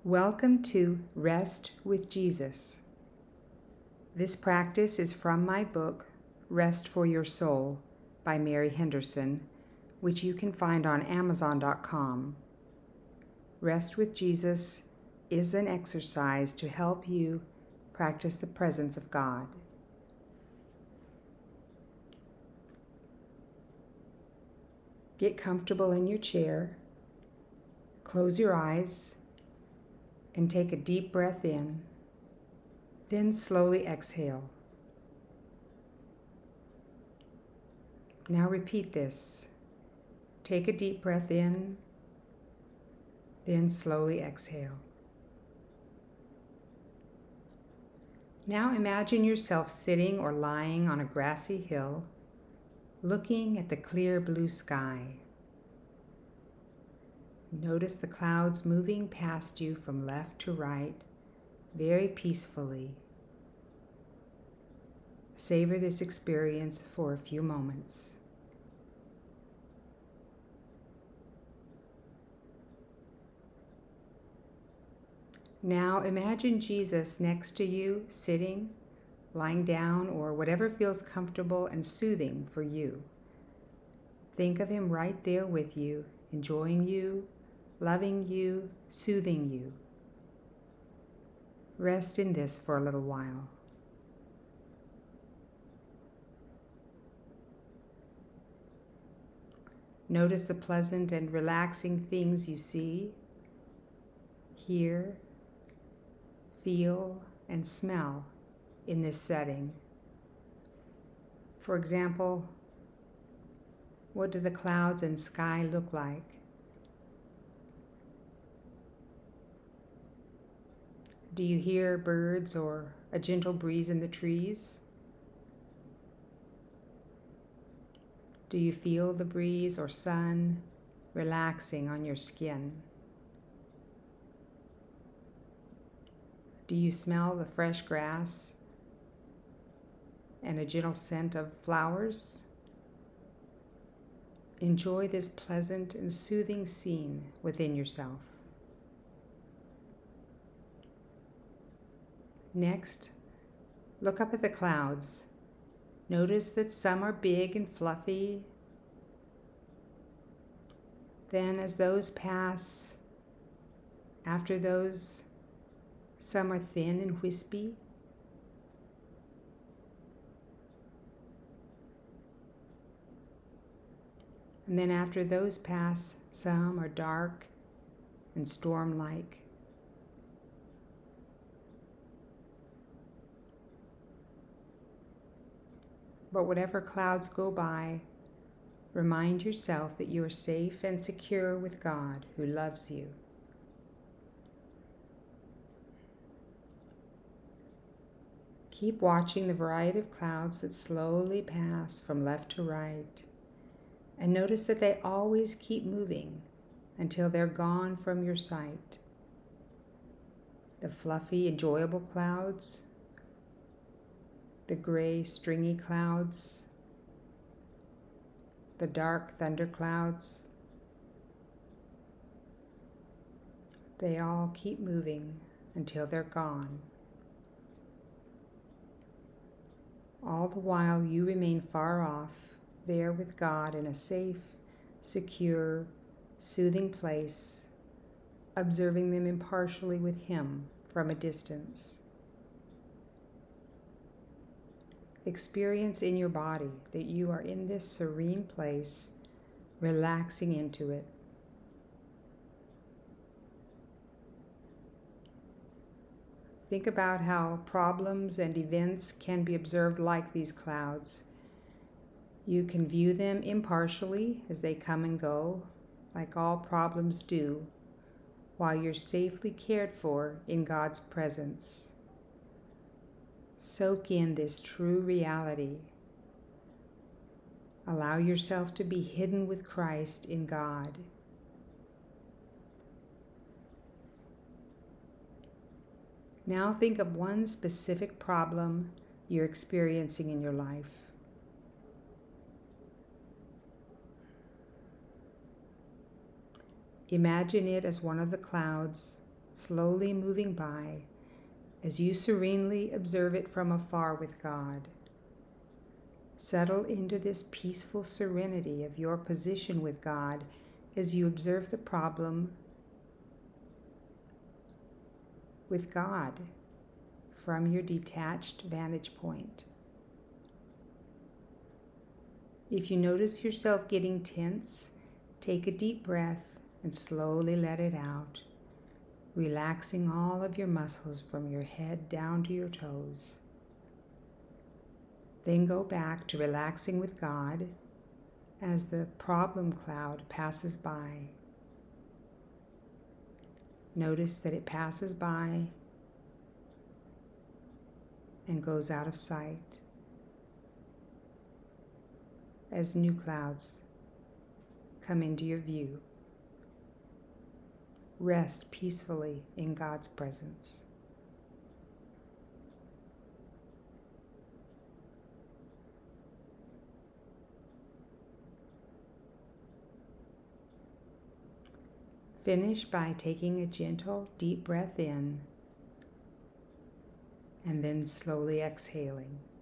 Welcome to Rest with Jesus. This practice is from my book, Rest for Your Soul by Mary Henderson, which you can find on Amazon.com. Rest with Jesus is an exercise to help you practice the presence of God. Get comfortable in your chair, close your eyes, and take a deep breath in, then slowly exhale. Now repeat this. Take a deep breath in, then slowly exhale. Now imagine yourself sitting or lying on a grassy hill, looking at the clear blue sky. Notice the clouds moving past you from left to right, very peacefully. Savor this experience for a few moments. Now imagine Jesus next to you, sitting, lying down, or whatever feels comfortable and soothing for you. Think of him right there with you, enjoying you, loving you, soothing you. Rest in this for a little while. Notice the pleasant and relaxing things you see, hear, feel, and smell in this setting. For example, what do the clouds and sky look like? Do you hear birds or a gentle breeze in the trees? Do you feel the breeze or sun relaxing on your skin? Do you smell the fresh grass and a gentle scent of flowers? Enjoy this pleasant and soothing scene within yourself. Next, look up at the clouds. Notice that some are big and fluffy. Then as those pass, after those, some are thin and wispy. And then after those pass, some are dark and storm-like. But whatever clouds go by, remind yourself that you are safe and secure with God who loves you. Keep watching the variety of clouds that slowly pass from left to right, and notice that they always keep moving until they're gone from your sight. The fluffy, enjoyable clouds, the gray, stringy clouds, the dark thunder clouds, they all keep moving until they're gone. All the while you remain far off, there with God in a safe, secure, soothing place, observing them impartially with Him from a distance. Experience in your body that you are in this serene place, relaxing into it. Think about how problems and events can be observed like these clouds. You can view them impartially as they come and go, like all problems do, while you're safely cared for in God's presence. Soak in this true reality. Allow yourself to be hidden with Christ in God. Now think of one specific problem you're experiencing in your life. Imagine it as one of the clouds slowly moving by as you serenely observe it from afar with God. Settle into this peaceful serenity of your position with God as you observe the problem with God from your detached vantage point. If you notice yourself getting tense, take a deep breath and slowly let it out, relaxing all of your muscles from your head down to your toes. Then go back to relaxing with God as the problem cloud passes by. Notice that it passes by and goes out of sight as new clouds come into your view. Rest peacefully in God's presence. Finish by taking a gentle, deep breath in and then slowly exhaling.